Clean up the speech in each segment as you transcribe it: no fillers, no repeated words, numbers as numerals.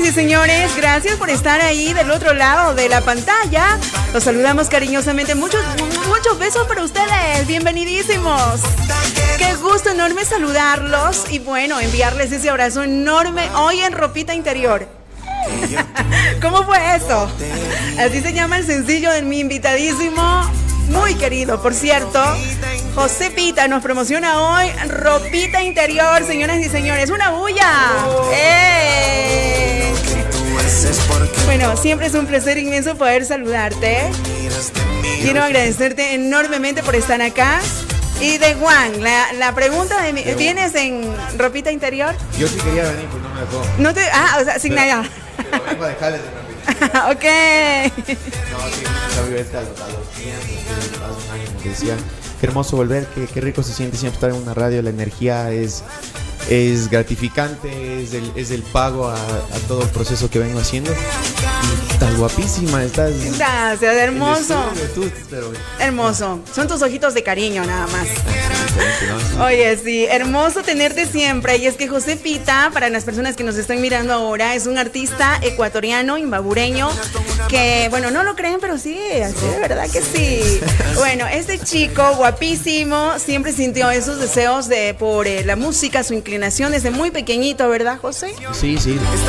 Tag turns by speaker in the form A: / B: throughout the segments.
A: y señores, gracias por estar ahí del otro lado de la pantalla. Los saludamos cariñosamente. Muchos besos para ustedes. Bienvenidísimos. Qué gusto enorme saludarlos y bueno, enviarles ese abrazo enorme hoy en Ropita Interior. ¿Cómo fue eso? Así se llama el sencillo de mi invitadísimo, muy querido, por cierto, José Pita. Nos promociona hoy Ropita Interior, señoras y señores. ¡Una bulla! Bueno, siempre es un placer inmenso poder saludarte. Quiero agradecerte enormemente por estar acá. Y de Juan, la pregunta de ¿vienes en Ropita Interior?
B: Yo sí quería venir, pues no me dejó.
A: No te, o sea, sin nada.
B: Pero vengo a dejarles de Ropita.
A: Ok.
B: No, sí, a los clientes, hace un año me decían, qué hermoso volver, qué rico se siente siempre estar en una radio, la energía es gratificante, es el pago a todo el proceso que vengo haciendo. Y estás guapísima, estás...
A: Gracias, hermoso.
B: Pero...
A: Hermoso. Son tus ojitos de cariño nada más. Oye, sí, hermoso tenerte siempre. Y es que José Pita, para las personas que nos están mirando ahora, es un artista ecuatoriano, imbabureño, que, bueno, no lo creen, pero sí, así de verdad que sí. Bueno, este chico guapísimo siempre sintió esos deseos por la música, su inclinación desde muy pequeñito, ¿verdad, José?
B: Sí.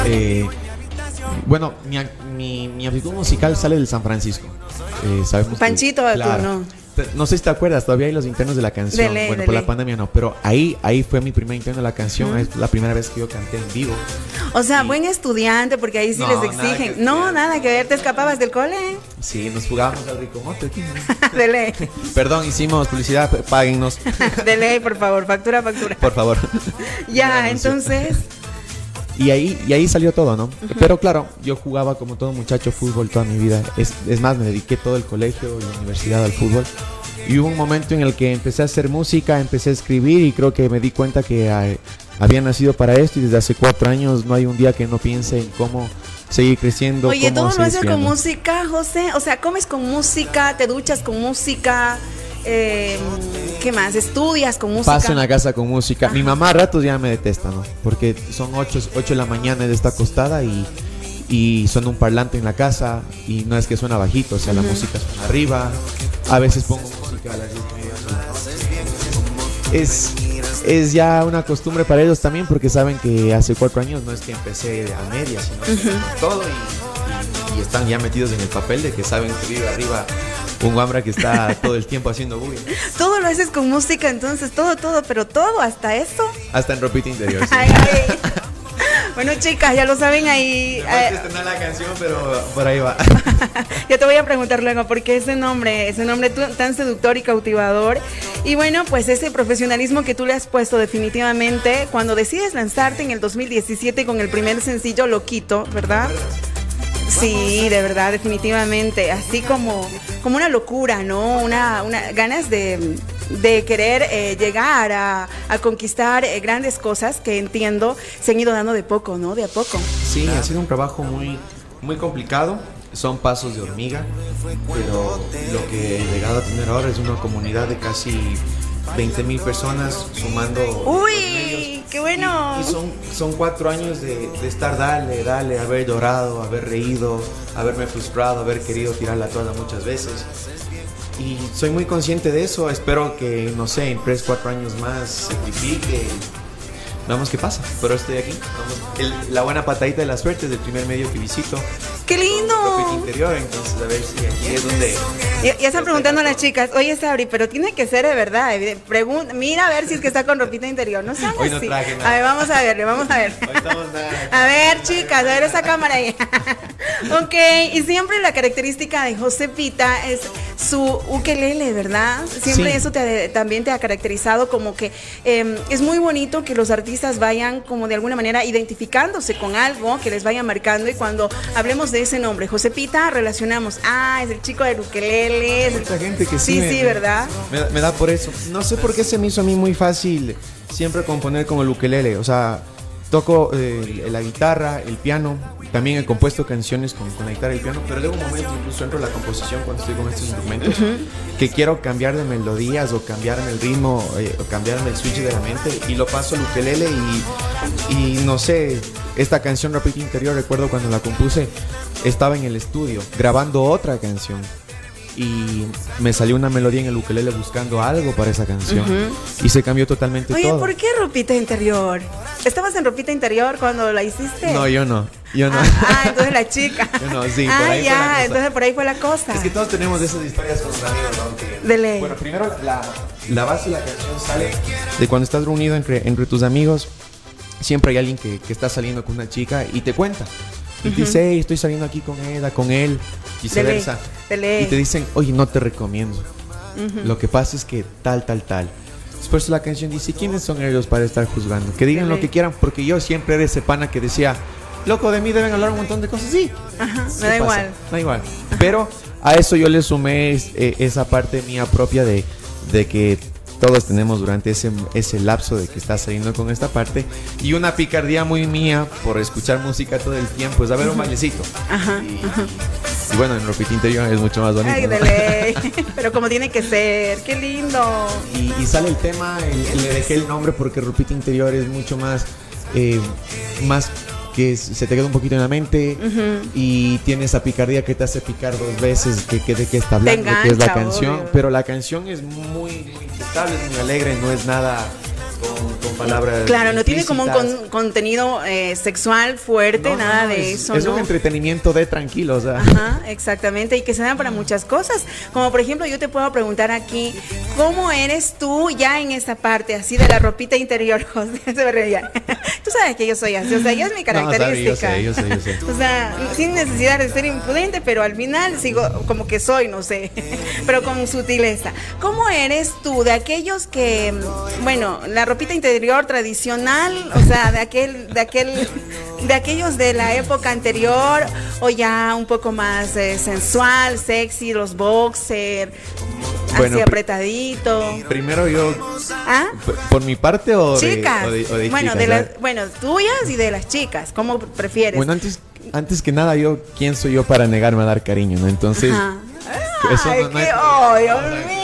B: Bueno, mi aptitud musical sale del San Francisco. Sabemos
A: Panchito,
B: que, claro,
A: tú, ¿no?
B: No sé si te acuerdas, todavía hay los internos de la canción. Bueno, por la pandemia no, pero ahí fue mi primer interno de la canción. Es la primera vez que yo canté en vivo.
A: O sea, buen estudiante, porque ahí sí les exigen. Nada que ver, ¿te escapabas del cole?
B: Sí, nos jugábamos al rico mote aquí, ¿no?
A: De ley.
B: Perdón, hicimos publicidad, páguennos.
A: De ley, por favor, factura.
B: Por favor.
A: Ya, entonces...
B: Y ahí salió todo, ¿no? Pero claro, yo jugaba como todo muchacho fútbol toda mi vida. Es más, me dediqué todo el colegio y la universidad al fútbol. Y hubo un momento en el que empecé a hacer música, empecé a escribir y creo que me di cuenta que había nacido para esto y desde hace 4 años no hay un día que no piense en cómo seguir creciendo.
A: Oye,
B: ¿todo
A: lo haces con música, José? O sea, ¿comes con música? ¿Te duchas con música? ¿Qué más? ¿Estudias con música?
B: Paso en la casa con música. Ajá. Mi mamá a ratos ya me detesta, ¿no? Porque son 8 de la mañana, ella está acostada y suena un parlante en la casa y no es que suena bajito, o sea, la música suena arriba. A veces pongo música a las 10:30. Es ya una costumbre para ellos también, porque saben que hace 4 años no es que empecé a media, sino que todo y están ya metidos en el papel de que saben que vive arriba un guambra que está todo el tiempo haciendo bullying.
A: Todo lo haces con música, entonces, todo, pero todo, hasta eso.
B: Hasta en Ropita Interior, sí.
A: Ay. Bueno, chicas, ya lo saben ahí.
B: No la canción, pero por ahí va.
A: Ya te voy a preguntar luego por qué ese nombre tan seductor y cautivador. Y bueno, pues ese profesionalismo que tú le has puesto definitivamente cuando decides lanzarte en el 2017 con el primer sencillo Loquito, ¿verdad? Sí, de verdad, definitivamente. Así como una locura, ¿no? Una ganas de querer llegar a conquistar grandes cosas que entiendo se han ido dando de poco, ¿no? De a poco.
B: Sí, ha sido un trabajo muy complicado. Son pasos de hormiga, pero lo que he llegado a tener ahora es una comunidad de casi 20,000 personas sumando.
A: ¡Uy! ¡Qué bueno!
B: Y son 4 años de estar dale, haber llorado, haber reído, haberme frustrado, haber querido tirar la toalla muchas veces. Y soy muy consciente de eso. Espero que, no sé, en 3-4 años más se simplifique. Veamos qué pasa. Pero estoy aquí. La buena patadita de la suerte es el primer medio que visito.
A: ¡Qué lindo!
B: Ropita Interior, entonces a ver si aquí es donde...
A: Ya están preguntando a las chicas, oye Sabri, pero tiene que ser de verdad. Mira a ver si es que está con Ropita Interior. No sean
B: hoy
A: así.
B: No traje nada.
A: A ver, vamos a ver.
B: Hoy estamos nada.
A: A ver, chicas, a ver esa cámara ahí. Ok, y siempre la característica de José Pita es su ukelele, ¿verdad? Siempre sí. Eso también te ha caracterizado como que es muy bonito que los artistas vayan como de alguna manera identificándose con algo que les vaya marcando, y cuando hablemos de ese nombre, José Pita, relacionamos, es el chico del ukelele.
B: Hay mucha gente que
A: sí, ¿verdad?
B: Me da por eso. No sé por qué se me hizo a mí muy fácil siempre componer con el ukelele, o sea, toco la guitarra, el piano. También he compuesto canciones con la guitarra y el piano, pero llega un momento, incluso dentro de la composición, cuando estoy con estos instrumentos, que quiero cambiar de melodías o cambiarme el ritmo o cambiarme el switch de la mente, y lo paso al ukelele y no sé, esta canción Ropita Interior, recuerdo cuando la compuse, estaba en el estudio grabando otra canción. Y me salió una melodía en el ukelele buscando algo para esa canción. Y se cambió totalmente todo.
A: Oye, ¿por qué Ropita Interior? ¿Estabas en Ropita Interior cuando la hiciste?
B: No, yo no.
A: Entonces la chica.
B: Yo no, sí, por ahí fue la cosa.
A: Entonces por ahí fue la cosa.
B: Es que todos tenemos esas historias con los amigos, ¿no?
A: De ley.
B: Bueno, primero la base de la canción sale de cuando estás reunido entre tus amigos. Siempre hay alguien que está saliendo con una chica y te cuenta. Y te dice, hey, estoy saliendo aquí con Eda, con él, viceversa. Y te dicen, oye, no te recomiendo. Lo que pasa es que tal. Después la canción dice, ¿quiénes son ellos para estar juzgando? Que digan lo que quieran, porque yo siempre era ese pana que decía, loco, de mí deben hablar un montón de cosas. Sí,
A: me da igual.
B: Da igual. Pero a eso yo le sumé esa parte mía propia de que todos tenemos durante ese lapso de que estás saliendo con esta parte, y una picardía muy mía por escuchar música todo el tiempo es a ver un bailecito. Y bueno, en Ropita Interior es mucho más bonito.
A: Ay,
B: ¿no?
A: de ley. Pero como tiene que ser, qué lindo.
B: Y sale el tema, le dejé el nombre porque Ropita Interior es mucho más que se te queda un poquito en la mente, y tiene esa picardía que te hace picar dos veces de qué está hablando,
A: engancha,
B: que es la canción,
A: obvio.
B: pero la canción es muy estable, es muy alegre, no es nada con palabras.
A: Claro, no tiene como un
B: contenido
A: contenido sexual fuerte, nada de eso.
B: Es un entretenimiento de tranquilo, o sea.
A: Ajá, exactamente, y que se dan para muchas cosas. Como por ejemplo, yo te puedo preguntar aquí, ¿cómo eres tú ya en esta parte así de la ropita interior, José? Tú sabes que yo soy así, o sea, ya es mi característica.
B: No, yo sé.
A: O sea, sin necesidad de ser imprudente, pero al final sigo como que soy, no sé, pero con sutileza. ¿Cómo eres tú de aquellos que, bueno, la ropita interior tradicional, o sea, de aquellos de la época anterior, o ya un poco más sensual, sexy, los boxer, bueno, así apretadito?
B: Primero yo, ¿por mi parte o
A: chicas?
B: O de
A: bueno,
B: chicas,
A: bueno, tuyas y de las chicas, ¿cómo prefieres?
B: Bueno, antes que nada, ¿quién soy yo para negarme a dar cariño, no? Entonces, eso
A: ay,
B: no es...
A: ¡oh, Dios mío!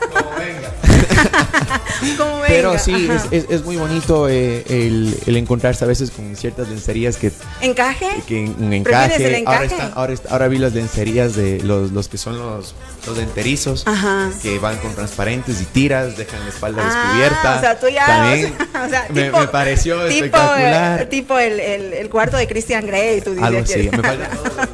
B: Como venga. Pero sí, es muy bonito el encontrarse a veces con ciertas lencerías que...
A: ¿Encaje?
B: Un encaje.
A: ¿Prefieres el encaje?
B: Ahora vi las lencerías de los que son los enterizos, que van con transparentes y tiras, dejan la espalda descubierta.
A: O sea, tú ya...
B: También
A: o sea,
B: me pareció espectacular.
A: Tipo el cuarto de Christian Grey, tú dices.
B: Algo así, me faltan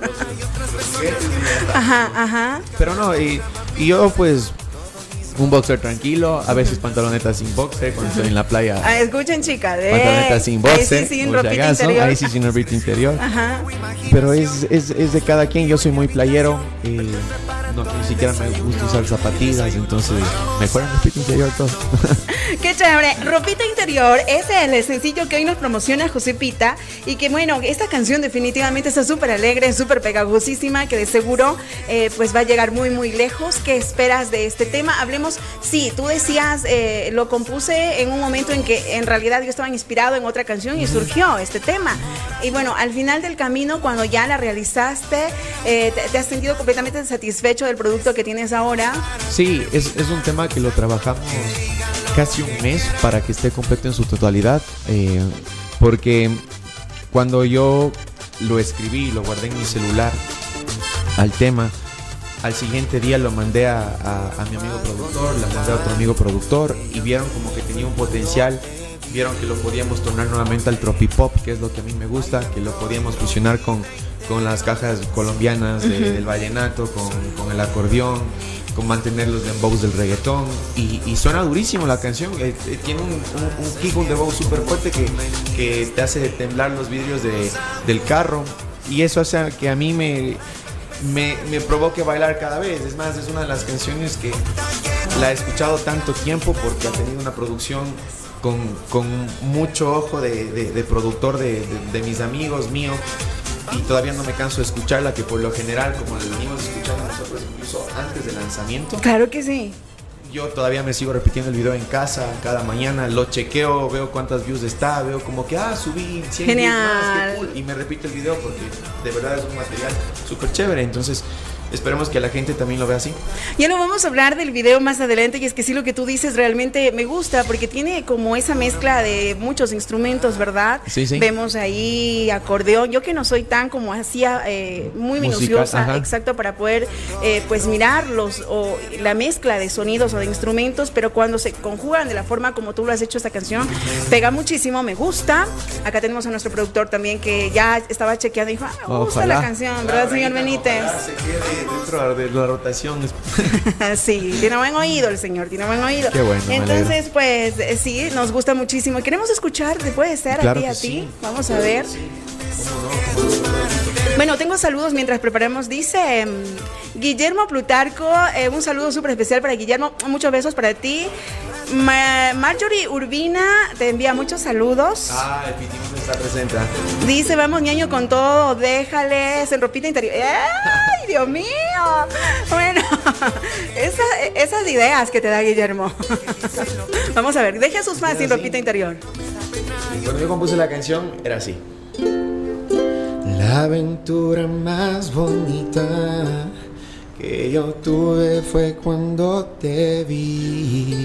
B: los Pero no, y yo pues... Un boxer tranquilo, a veces pantalonetas sin boxer cuando estoy en la playa.
A: Escuchen, chicas,
B: pantalonetas sin boxer,
A: ahí sí sin ropita interior.
B: Ahí sí sin ropita interior. Pero es de cada quien. Yo soy muy playero, no, ni siquiera me gusta usar zapatillas, entonces mejor en ropita interior todo.
A: Qué chévere. Ropita Interior es el sencillo que hoy nos promociona José Pita, y que bueno, esta canción definitivamente está súper alegre, súper pegajosísima, que de seguro pues va a llegar muy lejos. ¿Qué esperas de este tema? Hablemos, sí, tú decías, lo compuse en un momento en que en realidad yo estaba inspirado en otra canción y surgió este tema. Y bueno, al final del camino, cuando ya la realizaste, ¿te has sentido completamente satisfecho del producto que tienes ahora?
B: Sí, es un tema que lo trabajamos casi un mes para que esté completo en su totalidad, porque cuando yo lo escribí, lo guardé en mi celular al tema, al siguiente día lo mandé a mi amigo productor, lo mandé a otro amigo productor, y vieron como que tenía un potencial, vieron que lo podíamos tornar nuevamente al tropipop, que es lo que a mí me gusta, que lo podíamos fusionar con las cajas colombianas del vallenato, con el acordeón, con mantener los dembows del reggaetón, y suena durísimo la canción. Tiene un kick, un dembow súper fuerte que te hace temblar los vidrios del carro, y eso hace que a mí me provoque bailar cada vez. Es más, es una de las canciones que la he escuchado tanto tiempo porque ha tenido una producción con mucho ojo de productor de mis amigos míos, y todavía no me canso de escucharla, que por lo general, como la venimos escuchando nosotros incluso antes del lanzamiento.
A: Claro que sí.
B: yo todavía me sigo repitiendo el video en casa cada mañana, lo chequeo, veo cuántas views está, veo como que, subí 100
A: Genial.
B: views más, qué cool, y me repito el video porque de verdad es un material súper chévere, entonces esperemos que la gente también lo vea así.
A: Ya lo vamos a hablar del video más adelante, y es que sí, lo que tú dices realmente me gusta porque tiene como esa mezcla de muchos instrumentos, ¿verdad?
B: Sí, sí.
A: Vemos ahí acordeón, yo que no soy tan como hacía muy minuciosa,
B: Musical,
A: exacto, para poder pues mirarlos o la mezcla de sonidos o de instrumentos, pero cuando se conjugan de la forma como tú lo has hecho esta canción, pega muchísimo, me gusta. Acá tenemos a nuestro productor también que ya estaba chequeando y dijo, me gusta
B: Ojalá
A: la canción, ¿verdad, señor Benítez?
B: Se quede dentro de la rotación.
A: Sí, tiene buen oído el señor, tiene buen oído.
B: Qué bueno, me
A: entonces, pues sí, nos gusta muchísimo. Queremos escuchar, puede ser
B: Claro
A: a
B: que
A: ti.
B: sí.
A: Vamos a ver.
B: Sí. ¿Cómo no?
A: Bueno, tengo saludos mientras preparamos. Dice Guillermo Plutarco, un saludo súper especial para Guillermo. Muchos besos para ti. Marjorie Urbina te envía muchos saludos.
B: El Pitimón está presente.
A: Dice, vamos ñaño con todo, déjales en ropita interior. ¡Ay, Dios mío! Bueno, esas ideas que te da Guillermo. Vamos a ver, deje a sus fans sin ropita interior.
B: Cuando yo compuse la canción, era así. La aventura más bonita que yo tuve fue cuando te vi.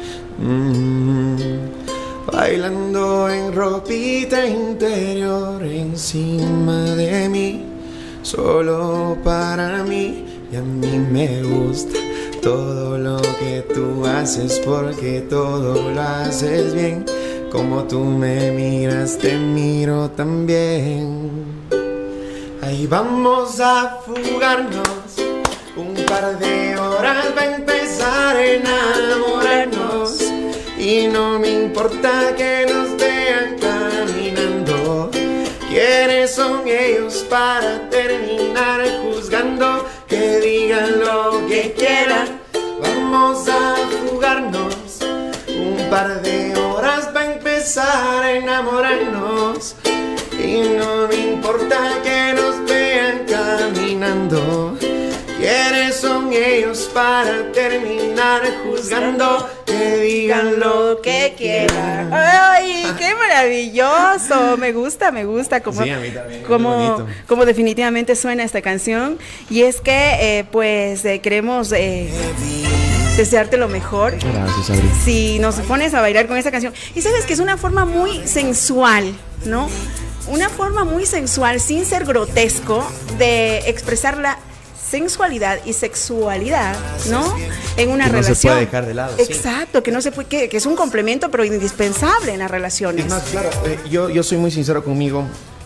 B: Bailando en ropita interior encima de mí, solo para mí. Y a mí me gusta todo lo que tú haces porque todo lo haces bien. Como tú me miras, te miro también. Ahí vamos a fugarnos, un par de horas va a empezar a enamorarnos. Y no me importa que nos vean caminando. ¿Quiénes son ellos para terminar juzgando? Que digan lo que quieran. Vamos a fugarnos, un par de horas va a empezar a enamorarnos. Y no me importa que nos vean caminando. ¿Quiénes son ellos para terminar juzgando? Que digan lo que quieran.
A: ¡Ay, qué maravilloso! Me gusta como,
B: sí, a mí también,
A: como definitivamente suena esta canción. Y es que, queremos desearte lo mejor.
B: Gracias, Abril.
A: Si nos pones a bailar con esa canción. Y sabes que es una forma muy sensual, ¿no? Una forma muy sensual, sin ser grotesco, de expresar la sensualidad y sexualidad, ¿no? En una
B: que
A: relación.
B: No se puede dejar de lado.
A: Exacto, sí. Que no se puede, que es un complemento, pero indispensable en las relaciones.
B: Es más, claro, yo soy muy sincero conmigo.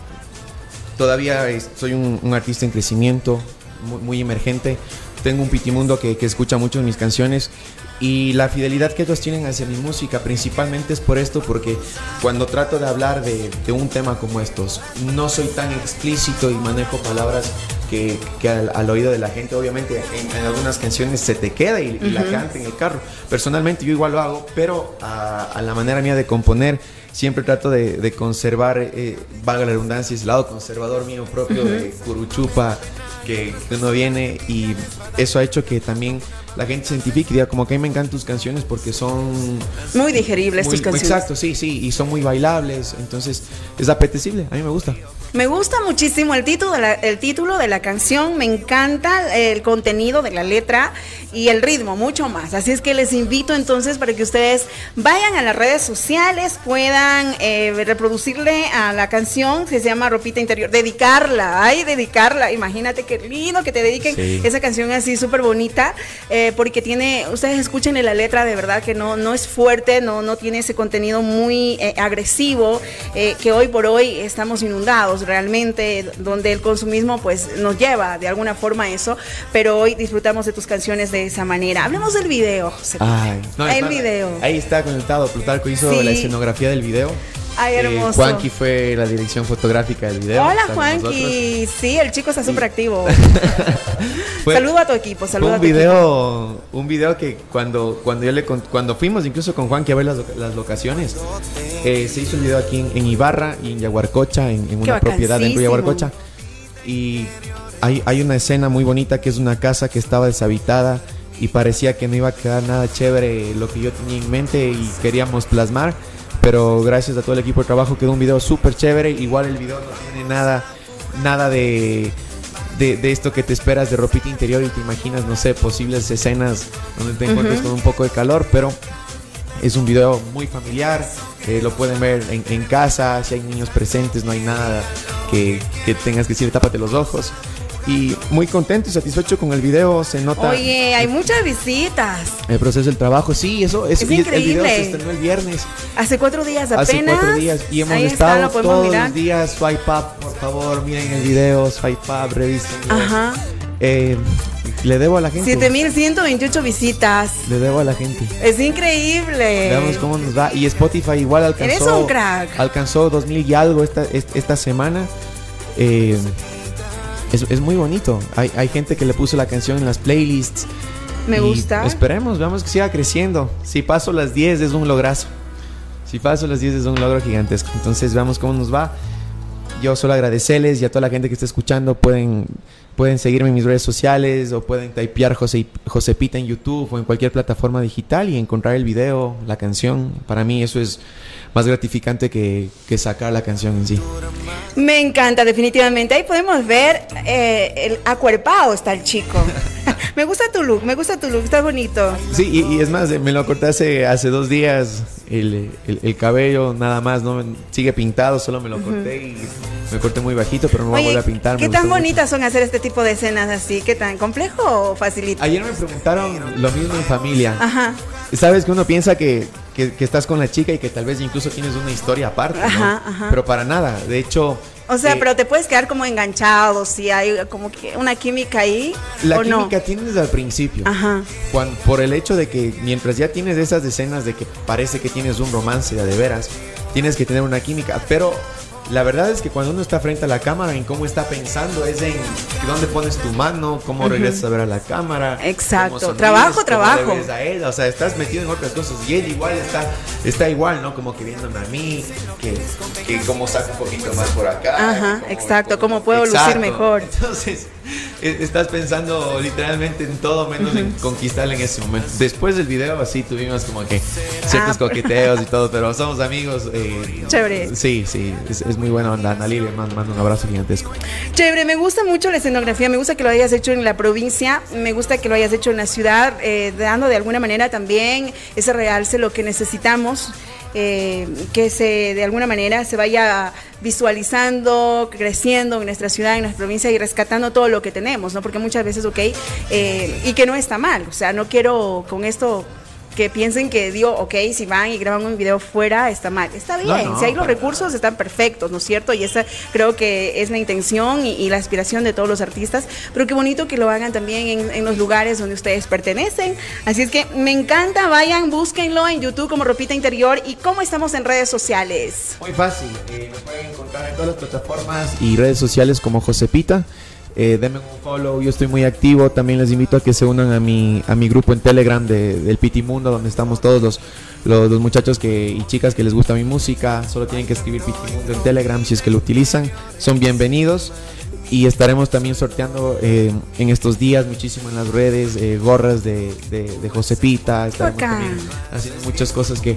B: Todavía soy un artista en crecimiento, muy emergente. Tengo un pitimundo que escucha mucho mis canciones. Y la fidelidad que ellos tienen hacia mi música principalmente es por esto, porque cuando trato de hablar de un tema como estos, no soy tan explícito y manejo palabras que al oído de la gente, obviamente en algunas canciones se te queda y la canta en el carro. Personalmente yo igual lo hago, pero a la manera mía de componer siempre trato de conservar, valga la redundancia, ese lado conservador mío propio de curuchupa que uno viene, y eso ha hecho que también la gente se identifique y diga como que a mí me encantan tus canciones porque son
A: muy digeribles tus canciones.
B: Exacto, sí, y son muy bailables, entonces es apetecible, a mí me gusta.
A: Me gusta muchísimo el título de la canción, me encanta el contenido de la letra y el ritmo, mucho más. Así es que les invito entonces para que ustedes vayan a las redes sociales, puedan reproducirle a la canción que se llama Ropita Interior, dedicarla, imagínate qué lindo que te dediquen esa canción así súper bonita, porque ustedes escuchen la letra, de verdad que no es fuerte, no tiene ese contenido muy agresivo, que hoy por hoy estamos inundados realmente, donde el consumismo pues nos lleva de alguna forma a eso, pero hoy disfrutamos de tus canciones de esa manera. Hablemos del video, José. El video.
B: Ahí está conectado, Plutarco hizo la escenografía del video.
A: Ay, hermoso.
B: Juanqui fue la dirección fotográfica del video.
A: Hola, Juanqui. Sí, el chico está súper activo. Saludo a tu equipo, saludo a tu equipo.
B: Un video que cuando fuimos incluso con Juanqui a ver las locaciones, se hizo un video aquí en Ibarra y en Yaguarcocha, en una propiedad dentro de Yaguarcocha. Y hay una escena muy bonita que es una casa que estaba deshabitada y parecía que no iba a quedar nada chévere lo que yo tenía en mente y queríamos plasmar, pero gracias a todo el equipo de trabajo quedó un video súper chévere. Igual el video no tiene nada de esto que te esperas de ropita interior y te imaginas, no sé, posibles escenas donde te encuentres con un poco de calor, pero es un video muy familiar, lo pueden ver en casa, si hay niños presentes, no hay nada que tengas que decir, tápate los ojos. Y muy contento y satisfecho con el video, se nota.
A: Oye, hay muchas visitas.
B: El proceso del trabajo, sí, eso es
A: increíble.
B: El video se estrenó el viernes.
A: Hace 4 días apenas.
B: Hace 4 días y hemos estado todos los días. Swipe up, por favor, miren el video, swipe up, revisen.
A: Ajá.
B: Le debo a la gente
A: 7,128 visitas.
B: Le debo a la gente.
A: Es increíble.
B: Veamos cómo nos va. Y Spotify igual alcanzó.
A: Eres un crack.
B: Alcanzó 2,000 y algo esta semana. Es muy bonito. Hay gente que le puso la canción en las playlists.
A: Me gusta.
B: Esperemos, veamos que siga creciendo. Si paso las 10 es un lograzo. Si paso las 10 es un logro gigantesco. Entonces veamos cómo nos va. Yo solo agradecerles y a toda la gente que está escuchando. Pueden seguirme en mis redes sociales o pueden typear Josepita en YouTube o en cualquier plataforma digital y encontrar el video, la canción. Para mí eso es más gratificante que sacar la canción en sí.
A: Me encanta, definitivamente. Ahí podemos ver el acuerpado está el chico. Me gusta tu look, está bonito.
B: Sí, y es más, me lo corté hace 2 días. El cabello nada más no sigue pintado, solo me lo corté y me corté muy bajito, pero me voy a volver a pintar.
A: ¿Qué tan bonitas son hacer este tipo de escenas así? ¿Qué tan complejo o facilito?
B: Ayer me preguntaron lo mismo en familia.
A: Ajá.
B: Sabes que uno piensa que estás con la chica y que tal vez incluso tienes una historia aparte, ¿no?
A: Ajá.
B: Pero para nada, de hecho...
A: O sea, pero te puedes quedar como enganchado, si hay como que una química ahí.
B: La
A: ¿o
B: química
A: no?
B: tienes al principio.
A: Ajá.
B: Por el hecho de que mientras ya tienes esas escenas de que parece que tienes un romance de veras, tienes que tener una química. Pero la verdad es que cuando uno está frente a la cámara, en cómo está pensando, es en dónde pones tu mano, cómo regresas a ver a la cámara.
A: Exacto. Trabajo.
B: Cómo le ves a él. O sea, estás metido en otras cosas y él igual está igual, ¿no? Como que viéndome a mí, que cómo saco un poquito más por acá.
A: Ajá, exacto. Cómo puedo lucir mejor.
B: Entonces, estás pensando literalmente en todo menos en conquistarle en ese momento. Después del video, así tuvimos como que ciertos coqueteos y todo, pero somos amigos.
A: Chévere.
B: Sí, es muy buena onda. Ana Lilia, mando un abrazo gigantesco.
A: Chévere, me gusta mucho la escenografía, me gusta que lo hayas hecho en la provincia, me gusta que lo hayas hecho en la ciudad, dando de alguna manera también ese realce, lo que necesitamos. Que de alguna manera se vaya visualizando, creciendo en nuestra ciudad, en nuestra provincia y rescatando todo lo que tenemos, ¿no? Porque muchas veces, y que no está mal, o sea, no quiero con esto que piensen que si van y graban un video fuera, está mal. Está bien, si hay los recursos, están perfectos, ¿no es cierto? Y esa creo que es la intención y la aspiración de todos los artistas, pero qué bonito que lo hagan también en los lugares donde ustedes pertenecen. Así es que me encanta, vayan, búsquenlo en YouTube como Ropita Interior. ¿Y cómo estamos en redes sociales?
B: Muy fácil, nos pueden encontrar en todas las plataformas y redes sociales como Josepita. Denme un follow, yo estoy muy activo. También les invito a que se unan a mi grupo en Telegram del Pitimundo, donde estamos todos los muchachos y chicas que les gusta mi música. Solo tienen que escribir Pitimundo en Telegram si es que lo utilizan, son bienvenidos. Y estaremos también sorteando en estos días muchísimo en las redes gorras de Josepita. Estaremos también haciendo muchas cosas que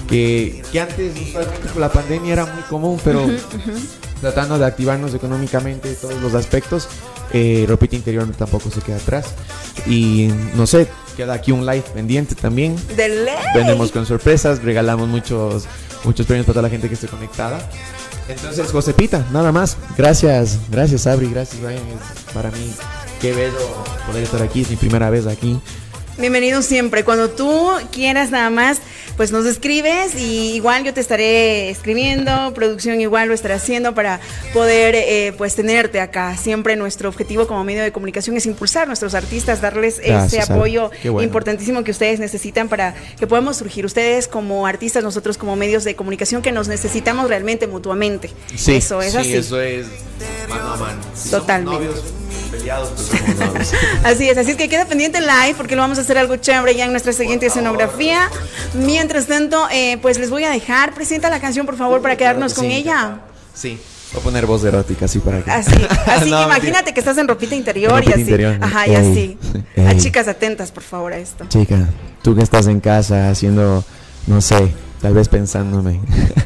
B: antes usualmente con la pandemia era muy común, pero tratando de activarnos económicamente todos los aspectos. Ropita Interior tampoco se queda atrás. Y no sé, queda aquí un live pendiente también.
A: ¡De ley!
B: Vendemos con sorpresas, regalamos muchos premios para toda la gente que esté conectada. Entonces, Josepita, nada más. Gracias, Sabri, gracias, Brian. Es para mí, qué bello poder estar aquí, es mi primera vez aquí.
A: Bienvenido siempre. Cuando tú quieras nada más, pues nos escribes y igual yo te estaré escribiendo, producción igual lo estará haciendo para poder pues tenerte acá. Siempre nuestro objetivo como medio de comunicación es impulsar a nuestros artistas, darles ese apoyo importantísimo que ustedes necesitan para que podamos surgir. Ustedes como artistas, nosotros como medios de comunicación que nos necesitamos realmente mutuamente.
B: Sí,
A: eso es así.
B: Eso es mano a mano.
A: Totalmente.
B: Peleados, pues somos novios.
A: Así es que queda pendiente el live porque lo vamos a hacer algo chévere ya en nuestra siguiente escenografía. Mientras tanto, pues les voy a dejar, presenta la canción por favor para quedarnos con ella.
B: Sí, Voy a poner voz erótica así para que...
A: Así, no, imagínate mentira. Que estás en ropita interior ropita y así. Interior. Ajá, y así. A chicas atentas, por favor, a esto.
B: Chica, tú que estás en casa haciendo, no sé, tal vez pensándome.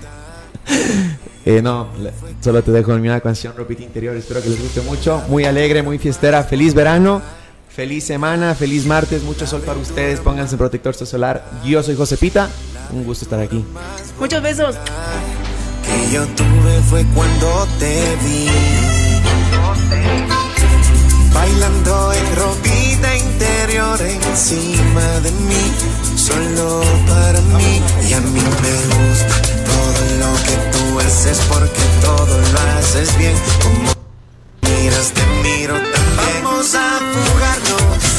B: No, solo te dejo en mi canción Ropita Interior. Espero que les guste mucho. Muy alegre, muy fiestera. Feliz verano, feliz semana, feliz martes. Mucho sol para ustedes. Pónganse protector solar. Yo soy Josepita. Un gusto estar aquí.
A: Muchos besos.
C: Que yo tuve fue cuando te vi bailando en ropita interior encima de mí, solo para mí. Y a mí me gusta todo lo que tú haces porque todo lo haces bien. Como miras te miro también. Vamos a fugarnos